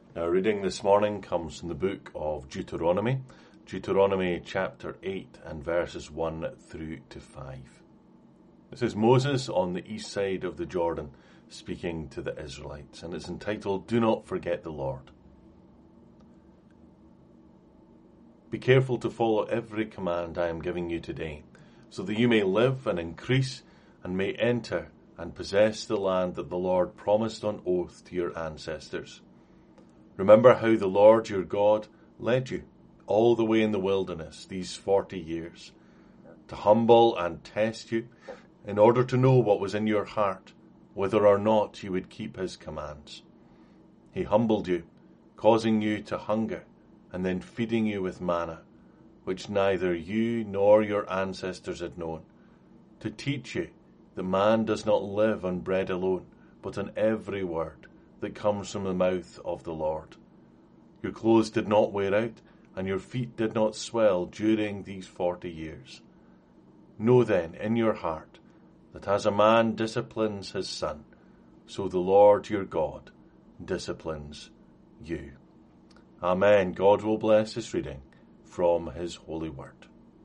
Our reading this morning comes from the book of Deuteronomy, Deuteronomy chapter 8 and verses 1 through to 5. This is Moses on the east side of the Jordan speaking to the Israelites, and it's entitled, Do Not Forget the Lord. Be careful to follow every command I am giving you today, so that you may live and increase and may enter and possess the land that the Lord promised on oath to your ancestors. Remember how the Lord your God led you all the way in the wilderness these 40 years, to humble and test you in order to know what was in your heart, whether or not you would keep his commands. He humbled you, causing you to hunger, and then feeding you with manna, which neither you nor your ancestors had known, to teach you that man does not live on bread alone, but on every word that comes from the mouth of the Lord. Your clothes did not wear out, and your feet did not swell during these 40 years. Know then in your heart that as a man disciplines his son, so the Lord your God disciplines you. Amen. God will bless this reading from his holy word.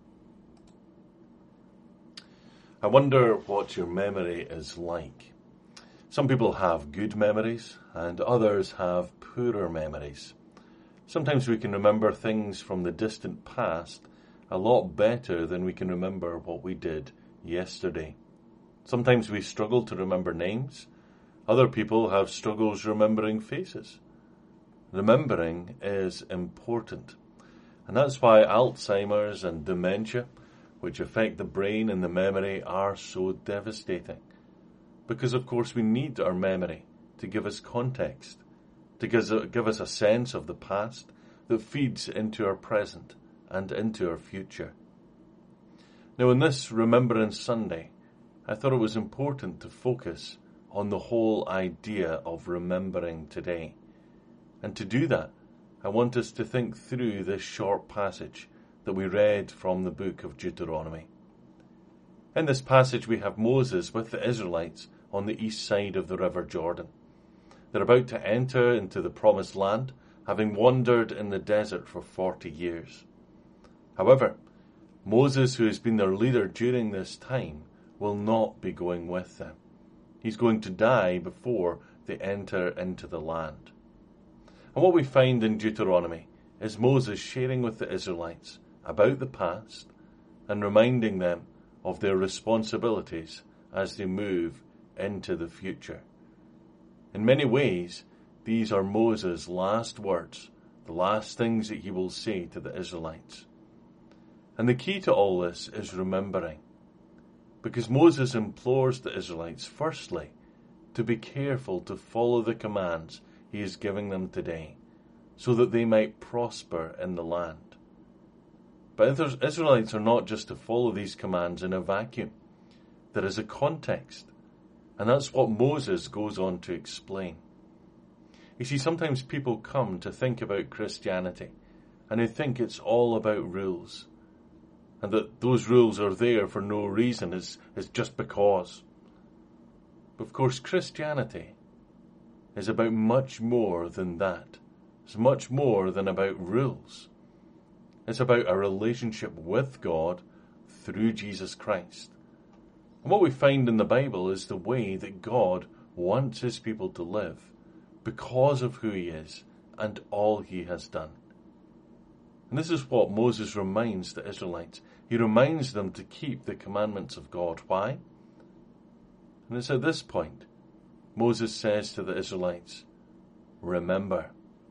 I wonder what your memory is like. Some people have good memories and others have poorer memories. Sometimes we can remember things from the distant past a lot better than we can remember what we did yesterday. Sometimes we struggle to remember names. Other people have struggles remembering faces. Remembering is important. And that's why Alzheimer's and dementia, which affect the brain and the memory, are so devastating. Because, of course, we need our memory to give us context, to give us a sense of the past that feeds into our present and into our future. Now, in this Remembrance Sunday, I thought it was important to focus on the whole idea of remembering today. And to do that, I want us to think through this short passage that we read from the book of Deuteronomy. In this passage, we have Moses with the Israelites on the east side of the River Jordan. They're about to enter into the promised land, having wandered in the desert for 40 years. However, Moses, who has been their leader during this time, will not be going with them. He's going to die before they enter into the land. And what we find in Deuteronomy is Moses sharing with the Israelites about the past and reminding them of their responsibilities as they move into the future. In many ways, these are Moses' last words, the last things that he will say to the Israelites. And the key to all this is remembering, because Moses implores the Israelites, firstly, to be careful to follow the commands he is giving them today, so that they might prosper in the land. But the Israelites are not just to follow these commands in a vacuum. There is a context, and that's what Moses goes on to explain. You see, sometimes people come to think about Christianity, and they think it's all about rules, and that those rules are there for no reason, it's just because. But of course, Christianity is about much more than that. It's much more than about rules. It's about a relationship with God through Jesus Christ. And what we find in the Bible is the way that God wants his people to live because of who he is and all he has done. And this is what Moses reminds the Israelites. He reminds them to keep the commandments of God. Why? And it's at this point Moses says to the Israelites, remember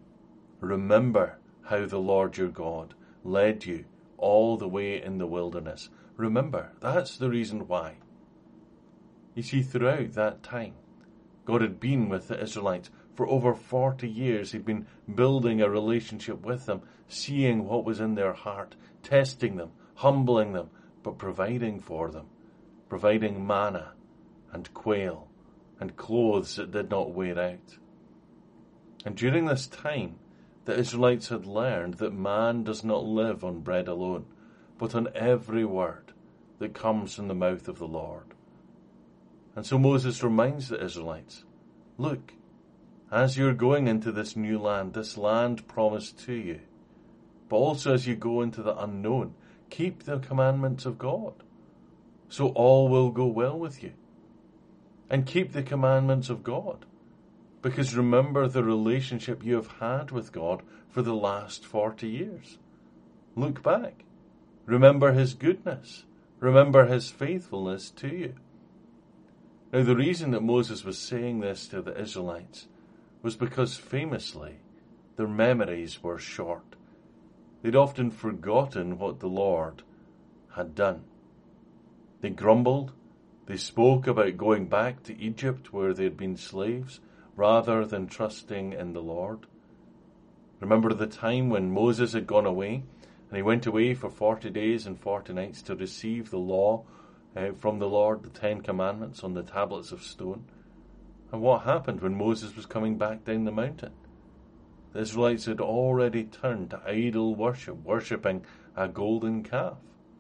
how the Lord your God led you all the way in the wilderness. Remember, that's the reason why. You see, throughout that time, God had been with the Israelites for over 40 years. He'd been building a relationship with them, seeing what was in their heart, testing them, humbling them, but providing for them, providing manna and quail and clothes that did not wear out. And during this time, the Israelites had learned that man does not live on bread alone, but on every word that comes from the mouth of the Lord. And so Moses reminds the Israelites, look, as you're going into this new land, this land promised to you, but also as you go into the unknown, keep the commandments of God, so all will go well with you. And keep the commandments of God, because remember the relationship you have had with God for the last 40 years. Look back. Remember his goodness. Remember his faithfulness to you. Now, the reason that Moses was saying this to the Israelites was because famously their memories were short. They'd often forgotten what the Lord had done. They grumbled. They spoke about going back to Egypt where they had been slaves rather than trusting in the Lord. Remember the time when Moses had gone away, and he went away for 40 days and 40 nights to receive the law from the Lord, the 10 Commandments on the tablets of stone. And what happened when Moses was coming back down the mountain? The Israelites had already turned to idol worship, worshipping a golden calf.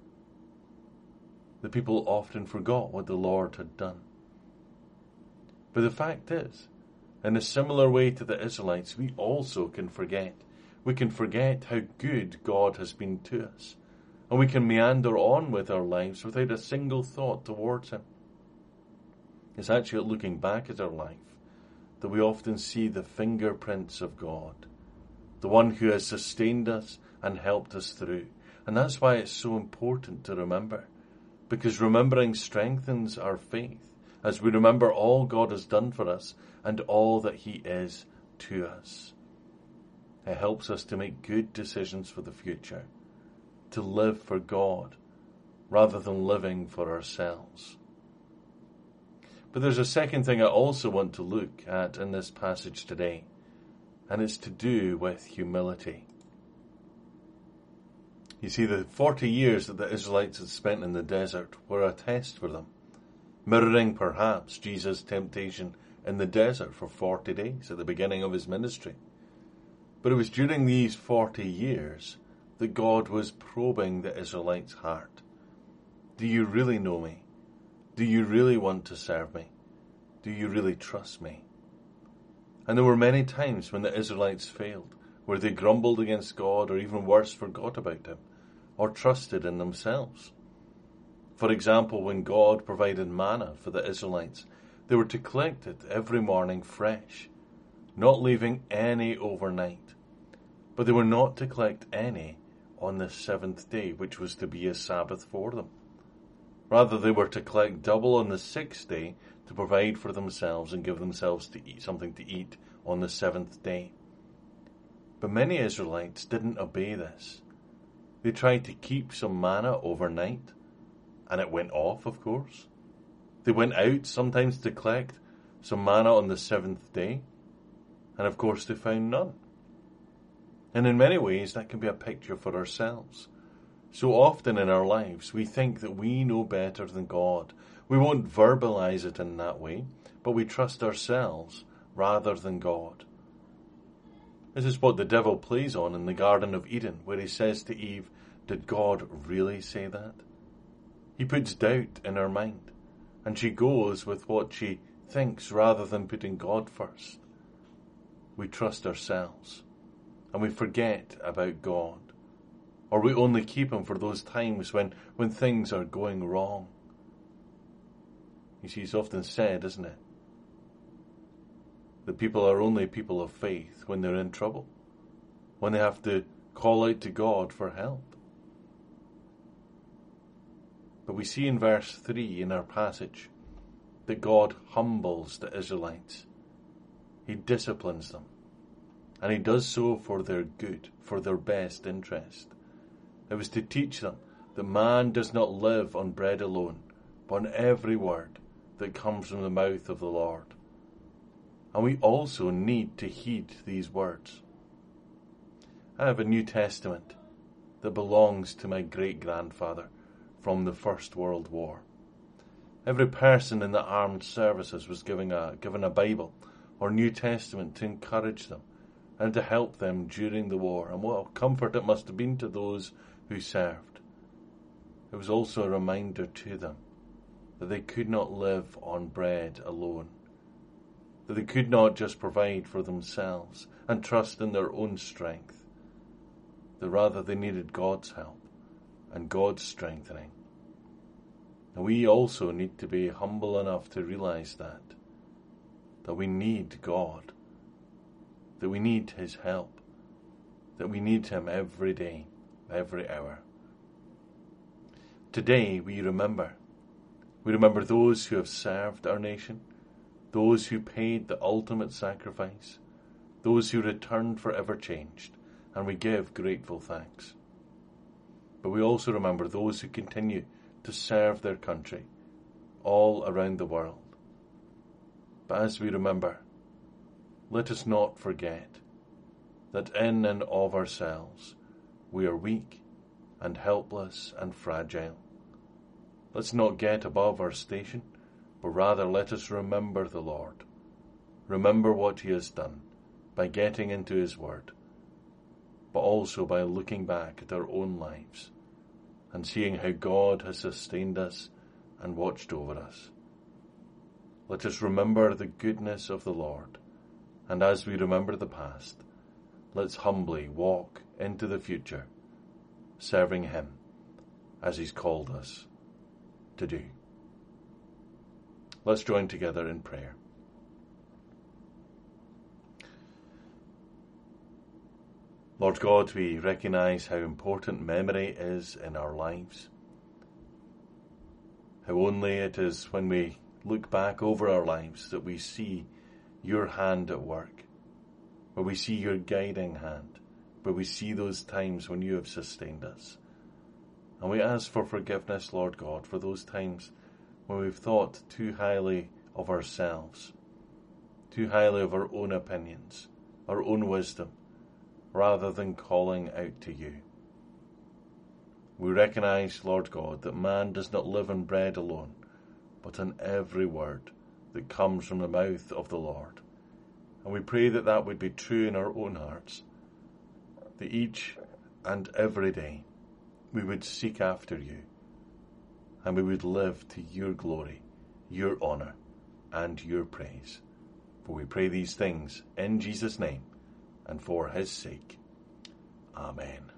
The people often forgot what the Lord had done. But the fact is, in a similar way to the Israelites, we also can forget. We can forget how good God has been to us. And we can meander on with our lives without a single thought towards him. It's actually at looking back at our life that we often see the fingerprints of God, the one who has sustained us and helped us through. And that's why it's so important to remember, because remembering strengthens our faith as we remember all God has done for us and all that he is to us. It helps us to make good decisions for the future, to live for God rather than living for ourselves. But there's a second thing I also want to look at in this passage today, and it's to do with humility. You see, the 40 years that the Israelites had spent in the desert were a test for them, mirroring perhaps Jesus' temptation in the desert for 40 days at the beginning of his ministry. But it was during these 40 years that God was probing the Israelites' heart. Do you really know me? Do you really want to serve me? Do you really trust me? And there were many times when the Israelites failed, where they grumbled against God, or even worse, forgot about him, or trusted in themselves. For example, when God provided manna for the Israelites, they were to collect it every morning fresh, not leaving any overnight. But they were not to collect any on the 7th day, which was to be a Sabbath for them. Rather, they were to collect double on the 6th day to provide for themselves and give themselves to eat something to eat on the 7th day. But many Israelites didn't obey this. They tried to keep some manna overnight, and it went off, of course. They went out sometimes to collect some manna on the 7th day, and of course they found none. And in many ways that can be a picture for ourselves. So often in our lives we think that we know better than God. We won't verbalize it in that way, but we trust ourselves rather than God. This is what the devil plays on in the Garden of Eden, where he says to Eve, "Did God really say that?" He puts doubt in her mind, and she goes with what she thinks rather than putting God first. We trust ourselves, and we forget about God. Or we only keep him for those times when things are going wrong. You see, it's often said, isn't it, that people are only people of faith when they're in trouble, when they have to call out to God for help. But we see in verse 3 in our passage that God humbles the Israelites. He disciplines them. And he does so for their good, for their best interest. It was to teach them that man does not live on bread alone, but on every word that comes from the mouth of the Lord. And we also need to heed these words. I have a New Testament that belongs to my great-grandfather from the First World War. Every person in the armed services was given a Bible or New Testament to encourage them and to help them during the war. And what a comfort it must have been to those who served. It was also a reminder to them that they could not live on bread alone. that they could not just provide for themselves and trust in their own strength, that rather they needed God's help and God's strengthening. And we also need to be humble enough to realize that we need God, that we need His help, that we need Him every day, every hour. Today we remember those who have served our nation, those who paid the ultimate sacrifice, those who returned forever changed, and we give grateful thanks. But we also remember those who continue to serve their country all around the world. But as we remember, let us not forget that in and of ourselves we are weak and helpless and fragile. Let's not get above our station, but rather let us remember the Lord. Remember what He has done by getting into His Word, but also by looking back at our own lives and seeing how God has sustained us and watched over us. Let us remember the goodness of the Lord, and as we remember the past, let's humbly walk into the future, serving Him as He's called us to do. Let's join together in prayer. Lord God, we recognise how important memory is in our lives. How only it is when we look back over our lives that we see your hand at work, where we see your guiding hand, where we see those times when you have sustained us. And we ask for forgiveness, Lord God, for those times when we've thought too highly of ourselves, too highly of our own opinions, our own wisdom, rather than calling out to you. We recognise, Lord God, that man does not live on bread alone, but on every word that comes from the mouth of the Lord. And we pray that that would be true in our own hearts, that each and every day we would seek after you, and we would live to your glory, your honour, and your praise. For we pray these things in Jesus' name, and for His sake. Amen.